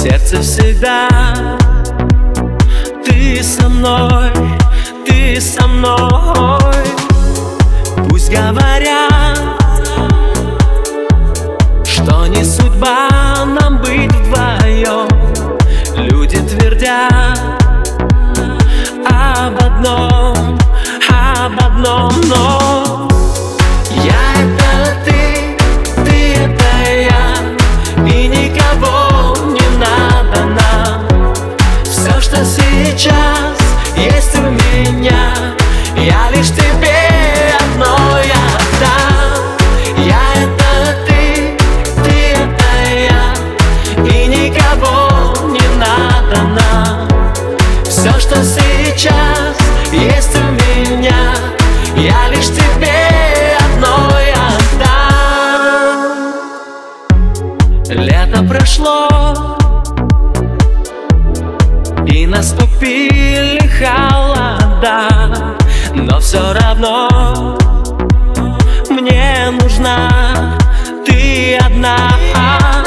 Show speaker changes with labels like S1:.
S1: сердце всегда. Ты со мной, ты со мной. Пусть говорят, что не судьба нам быть вдвоем. Люди твердят об одном, но я — это ты — это я, и никого не надо нам. Все, что сейчас есть у меня, я лишь тебе одной отдам. Я — это ты — это я, и никого не надо нам. Все, что сейчас есть у меня, я лишь тебе одной отдам. Лето прошло, и наступили холода, но все равно мне нужна ты одна.